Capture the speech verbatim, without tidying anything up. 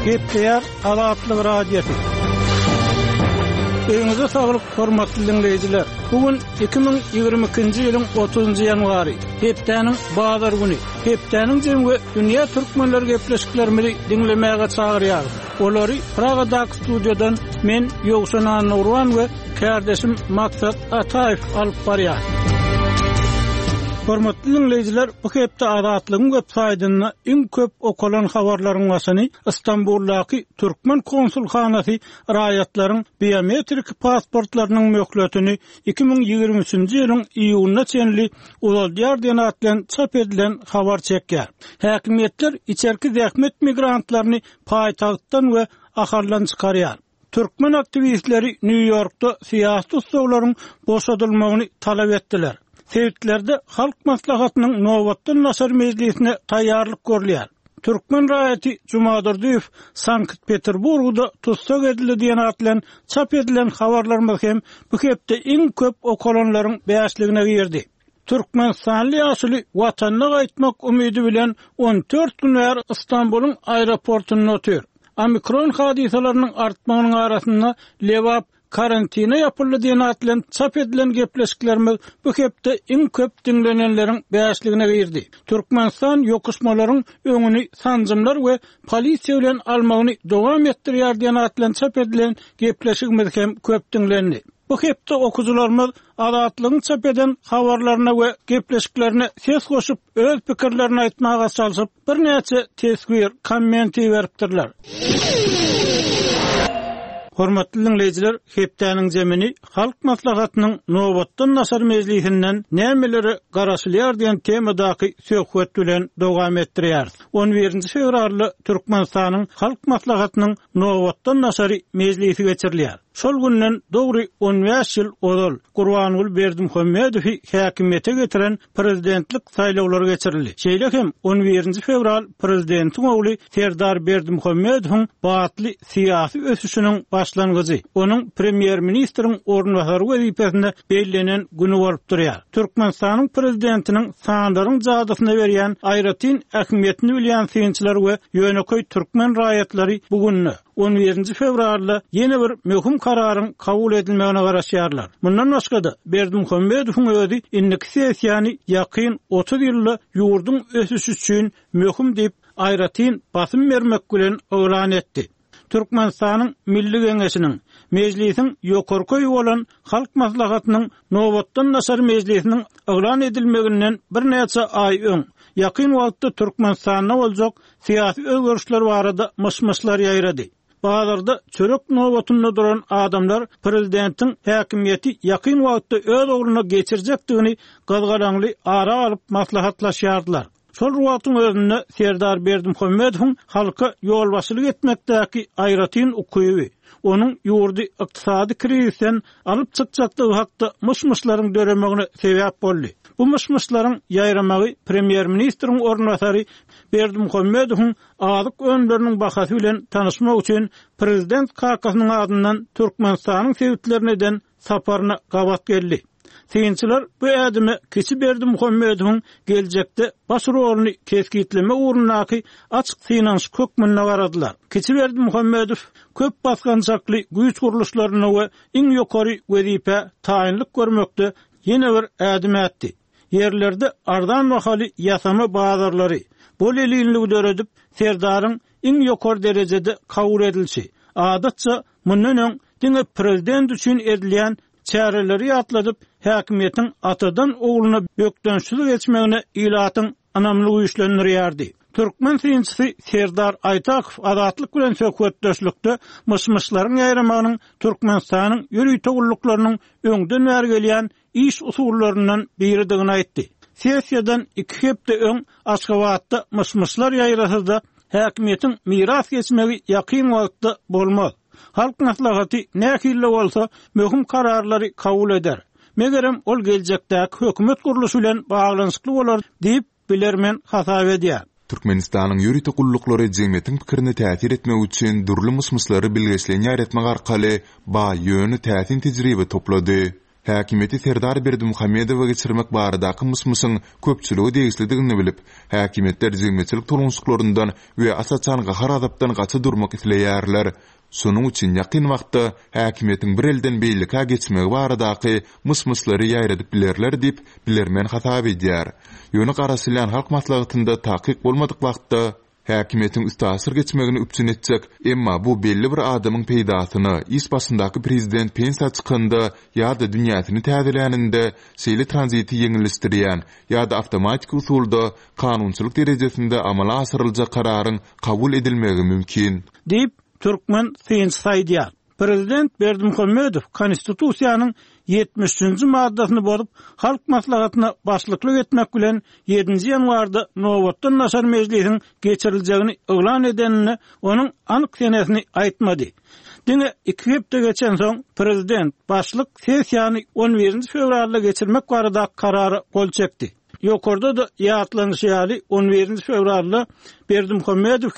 Gepler Azatlyk radiosu. Öňüňizde saglyk, hormatly dinleýijiler. Bugün iki bin ýygrimi ikinji ýylyň otuzynjy ýanwary, hepdeniň bazar güni. Hepdeniň jemgy dünýä türkmenleri gepleşiklerini dinlemäge çagyrýar. Olary Pragadaky studiýadan men Ýogsan Nurwan we kardeşim Maksat Ataýew alyp barýar. Hormatly dinleýijiler, bu hepde Azatlygyň web saýtyna iň köp okulan habarlaryň başyny Istanbuldaky Türkmen konsulhanasy raýatlaryň biometrik pasportlarynyň möhletini iki bin ýygrimi üçinji ýylyň iýulyna çenli Ulaldyar diýen atlan çap edilen habar çekýär. Häkimetler içerki zähmet migrantlaryny paýtagtdan we aharlan çykarýar. Türkmen aktivistleri New Yorkda siýasy tutsaglaryň boşadylmagyny talap etdiler. Seýtlerde halk maslahatynyň nowatdan nasar mejlisine taýýarlyk görülýär. Türkmen raýaty Jumadyrdyýew Sankt-Peterburgda tutsak edildi diýen atlan çap edilen habarlar hem bu hepde iň köp okulanlaryň beýasligine girdi. Türkmenistanly ýaşly watanyna gaýtmak umydy bilen on dört günler Istanbulyň aeroportuny ötür. Omikron hadisalarynyň artmagynyň arasynda lewap karantina yapıldı diýen atlan çap edilen gepleşiklerimiz bu hepde iň köp dinlenenleriň beýasligine girdi. Türkmenistan ýokuşmalaryň öňüni sanjymlar we polisiýa bilen almagyny dowam etdirýär diýen atlan çap edilen gepleşigimiz hem köp dinlendi. Bu hepde okujularymyz Azatlygyň çap eden habarlaryna we gepleşiklerine ses goşup öz pikirlerini aýtmaga çalyşyp bir näçe tesbir, kommenti beripdirler. Hormatly dinleýijiler, hepdeniň jemini halk maslahatynyň nowatdan nasar mejlisinden nämeleri garaşylýar diýen temadaky söhbet bilen dowam etdirýär. on birinji fevralda Türkmenistanyň halk maslahatynyň nowatdan nasary mejlisi geçirilýär. Şol günden dogry on beş ýyl odal Gurbanguly Berdimuhammedowy häkimete getiren prezidentlik saýlawlary geçirildi. Şeýle hem on birinji fevral prezidentiň ogly Serdar Berdimuhammedowyň batly syýasy ösüşiniň başlangyjy, onuň premier ministriň ornwasary wezipesinde bellänen güni bolup durýar. Türkmenistanyň prezidentiniň sandaryň jadysyna berýän aýratyn ähmiýetini bilýän synçylar we ýöneköy türkmen raýatlary bugünni on birinji fevralda ýene bir möhüm kararyň kabul edilmegine garaşýarlar. Mundan başga da Berdimuhammedowyň özi indiki sessiýany ýakyn otuz ýylly ýurdun ösüşi üçin möhüm diýip aýratyn basym bermek bilen öwran etdi. Türkmenistanyň Milli Geňeşiniň mejlisiň ýokarky bolan halk maslahatynyň nowatdan nasar mejlisiniň öwran edilmeginden bir näçe aý öň ýakyn wagtda Türkmenistanda boljak syýasy özgörüşler barada myşmyşlar ýaýrady. Bazarda çörek nowatynda duran adamlar prezidentiň häkimiýeti ýakyn wagtda öz ogluny geçirjekdigini gazgalaňly ara alyp maslahatlaşýardylar. Şol wagtyň özünde Serdar Berdimuhammedowyň halka ýolbaşçylyk etmekdäki aýratyn ukyby, onuň ýurdy ykdysady krizisten alyp çykjakdygy hakda myşmyşlaryň döremegine sebäp boldy. Bu myşmyşlaryň ýaýramagy premier ministriň ornwasary Berdimuhammedowyň azyk önleriniň bahasy bilen tanyşmak üçin prezident kakasynyň adyndan Türkmenistanyň sebitlerininden saparyna gabat geldi. Synçylar bu ädimi kişi Berdimuhammedowyň geljekde baş roluny keskitleme uğrunaky açyk synanyş kökmünde garadylar. Kişi Berdimuhammedow köp basgançakly güýç guruluşlaryna we iň ýokary wezipe taýinlik görmekde ýene bir ädim etdi. Yerlerde ardan bahaly ýasama bazarlary bol elinligi döredip Serdaryň iň ýokary derejede kabul edilşi. Adatça mundan öň diňe prezident üçin edilýän çäreleri ýatladyp häkimiýetiň atadan ogluna bökdönşilik etmegine ilatyň anamlygy güýçlendirýärdi. Türkmen synçysy Serdar Aytakow Azatlyk bilen söhbetdeşlikde myşmyşlaryň ýaýramanyň Türkmenistanyň ýürüý togullyklarynyň öňden bäri gelýän iş usulllaryndan biridigini aýtdy. Sessiýadan iki hepde öň Aşgabatda myşmyşlar ýaýrasynda häkimiýetiň miras geçmegi ýakyn wagtda bolmaz. Halk maslahaty nähille bolsa möhüm kararlary kabul eder. Megerem ol geljekdäki hökümet guruluşy bilen baglanyşykly bolar diýip bilermen hasap edýär. Türkmenistanyň ýürüý togullyklary jemgyýetiň pikirini täsir etmek üçin durly myşmyşlary bilgeçlerini ýaratmak arkaly ba ýöni täsin tejribe toplady. häkimeti Serdar Berdimuhammedowa geçirmek baradaky mysmysyň köpçüligi degisligini bilip, häkimetler jigmeçilik tolunçluklaryndan we asaçan gahar azapdan gaça durmak isleýärler. Şonuň üçin ýakyn wagtda häkimetiň bir elden beýlika geçmegi baradaky mysmyslary ýaýradyp bilerler dip bilermen hasap edýär. Ýöne garaşylan halk maslahatynda takyk bolmadyk wagtda häkimetiň üstasir geçmegini üpçün etjek, emma bu belli bir adamyň peýdasyny is basyndaky prezident pensiýa çykanda ýa-da dünýäsini täzeläninde şeýle tranziti ýeňilişdirýän ýa-da awtomatik usulda kanunçylyk derejesinde amala asyryljak kararyň kabul edilmegi mümkin. Dip Türkmen Sayın Saydiyar. Prezident Berdimuhammedow konstitusiýanyň yetmişinji maddasyny bolup halk maslahatyna başlyklyk etmek bilen yedinji ýanwarda Nowatdan Naşar Mejlisiň geçiriljegini oglan edenini onuň anyk senesini aýtmady. Diňe iki hepde geçen soň prezident başlyk sessiýany on birinji fevralda geçirmek barada karary gol çekdi. Ýokarda da ýatlanyş ýaly on birinji fevralda Berdimuhammedow